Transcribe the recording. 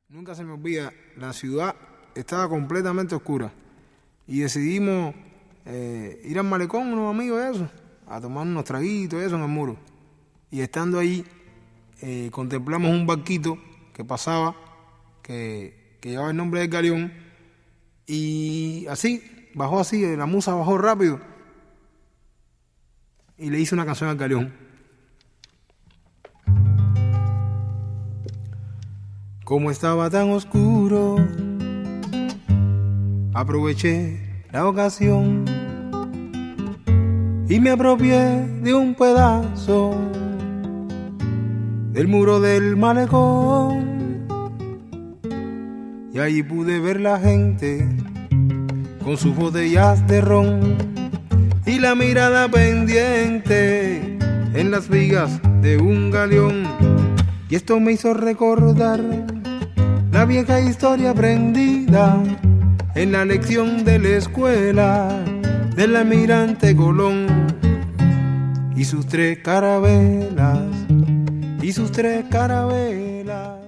Nunca se me olvida, la ciudad estaba completamente oscura y decidimos ir al malecón, unos amigos de eso, a tomar unos traguitos y eso en el muro. Y estando ahí, contemplamos un barquito que pasaba, que llevaba el nombre del Galeón, y así, bajó así, la musa bajó rápido y le hice una canción al Galeón. Como estaba tan oscuro, aproveché la ocasión y me apropié de un pedazo del muro del malecón, y allí pude ver la gente con sus botellas de ron y la mirada pendiente en las vigas de un galeón. Y esto me hizo recordar la vieja historia aprendida en la lección de la escuela del almirante Colón y sus tres carabelas, y sus tres carabelas.